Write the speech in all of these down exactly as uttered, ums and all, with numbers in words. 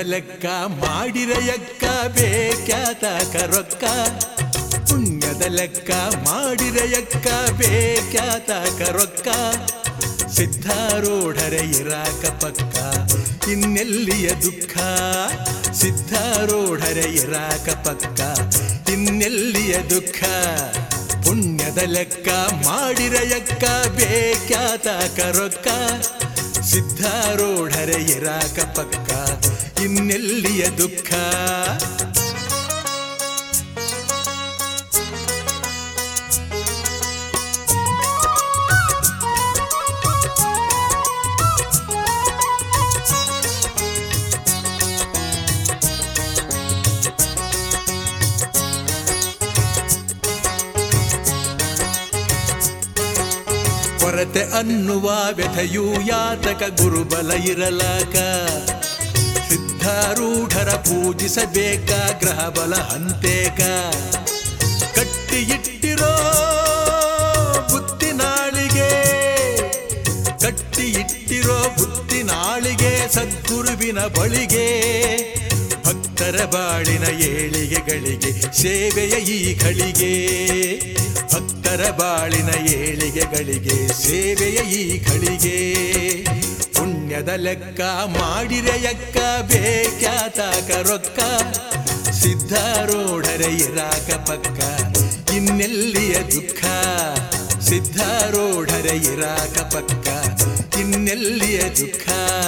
ಲೆಕ್ಕ ಮಾಡಿರಯಕ್ಕ ಬೇಕ್ಯಾತಕ ರೊಕ್ಕ ಪುಣ್ಯದ ಲೆಕ್ಕ ಮಾಡಿರಯಕ್ಕ ಬೇಕ್ಯಾತಕ ರೊಕ್ಕ ಸಿದ್ಧಾರೂಢರೆ ಇರಾಕ ಪಕ್ಕ ಇನ್ನೆಲ್ಲಿಯ ದುಃಖ ಸಿದ್ಧಾರೂಢರೆ ಇರಾಕ ಪಕ್ಕ ಇನ್ನೆಲ್ಲಿಯ ದುಃಖ ಪುಣ್ಯದ ಲೆಕ್ಕ ಮಾಡಿರಯಕ್ಕ ಬೇಕ್ಯಾತಕ ರೊಕ್ಕ ಸಿದ್ಧಾರೂಢರೆ ಇರಾಕ ಪಕ್ಕ ಇನ್ನೆಲ್ಲಿಯ ದುಃಖ ಕೊರತೆ ಅನ್ನುವ ವ್ಯಥೆಯೂ ಯಾತಕ ಗುರುಬಲ ಇರಲಾಕ ಸಿದ್ಧಾರೂಢರ ಪೂಜಿಸಬೇಕ ಗ್ರಹಬಲ ಹಂತೇಕ ಕಟ್ಟಿ ಇಟ್ಟಿರೋ ಬುತ್ತಿನಾಳಿಗೆ ಕಟ್ಟಿ ಇಟ್ಟಿರೋ ಬುತ್ತಿನಾಳಿಗೆ ಸದ್ಗುರುವಿನ ಬಳಿಗೆ ಭಕ್ತರ ಬಾಳಿನ ಏಳಿಗೆಗಳಿಗೆ ಸೇವೆಯ ಈ ಗಳಿಗೆ ಭಕ್ತರ ಬಾಳಿನ ಏಳಿಗೆಗಳಿಗೆ ಸೇವೆಯ ಈ ಗಳಿಗೆ ಪುಣ್ಯದ ಲೆಕ್ಕ ಮಾಡಿರೆಯಕ್ಕ ಬೇಕ್ಯಾತಕ ರೊಕ್ಕ ಸಿದ್ಧಾರೂಢರೆ ಇರಾಕ ಪಕ್ಕ ಇನ್ನೆಲ್ಲಿಯ ದುಃಖ ಸಿದ್ಧಾರೂಢರೆ ಇರಾಕ ಪಕ್ಕ ಇನ್ನೆಲ್ಲಿಯ ದುಃಖ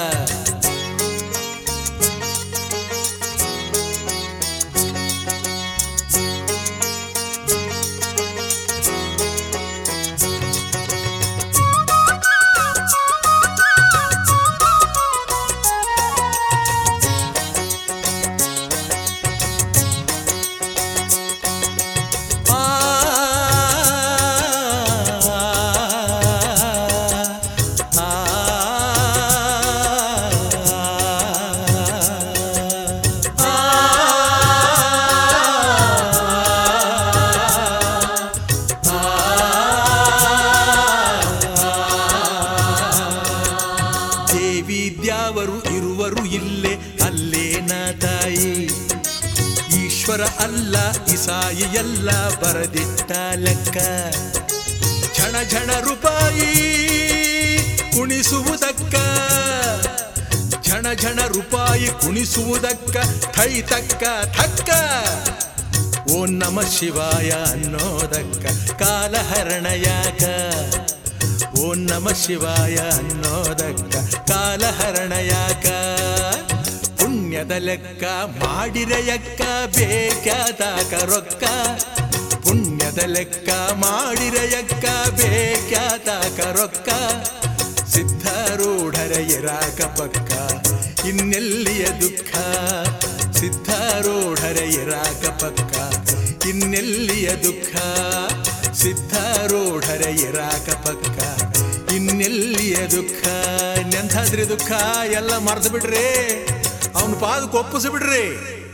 ವಿದ್ಯಾವರು ಇರುವರು ಇಲ್ಲೇ ಅಲ್ಲೇನ ತಾಯಿ ಈಶ್ವರ ಅಲ್ಲ ಇಸಾಯಿ ಎಲ್ಲ ಬರದಿಟ್ಟ ಲೆಕ್ಕ ಝಣ ಝಣ ರೂಪಾಯಿ ಕುಣಿಸುವುದಕ್ಕ ಝಣ ಝಣ ರೂಪಾಯಿ ಕುಣಿಸುವುದಕ್ಕ ಥೈ ತಕ್ಕ ಥಕ್ಕ ಓಂ ನಮಃ ಶಿವಾಯ ಅನ್ನೋದಕ್ಕ ಕಾಲಹರಣ ಯಾಕ ಓಂ ನಮಃ ಶಿವಾಯ ಅನ್ನೋದಕ್ಕ ಕಾಲಹರಣ ಯಾಕ ಪುಣ್ಯದ ಲೆಕ್ಕ ಮಾಡಿರೆಯಕ್ಕ ಬೇಕ್ಯಾತಕ ರೊಕ್ಕ ಪುಣ್ಯದ ಲೆಕ್ಕ ಮಾಡಿರೆಯಕ್ಕ ಬೇಕ್ಯಾತಕ ರೊಕ್ಕ ಸಿದ್ಧಾರೂಢರೆ ಇರಾಕ ಪಕ್ಕ ಇನ್ನೆಲ್ಲಿಯ ದುಃಖ ಸಿದ್ಧಾರೂಢರೆ ಇರಾಕ ಪಕ್ಕ ಇನ್ನೆಲ್ಲಿಯ ದುಃಖ ಸಿದ್ಧಾರೂಢರೆ ಇರಾಕ ಪಕ್ಕ ಇನ್ನೆಲ್ಲಿಯ ದುಃಖ ನೆಂಥಾದ್ರಿ ದುಃಖ ಎಲ್ಲ ಮರ್ತು ಬಿಡ್ರಿ ಅವನ ಪಾದಕ್ಕೆ ಒಪ್ಪಿಸಿ ಬಿಡ್ರಿ.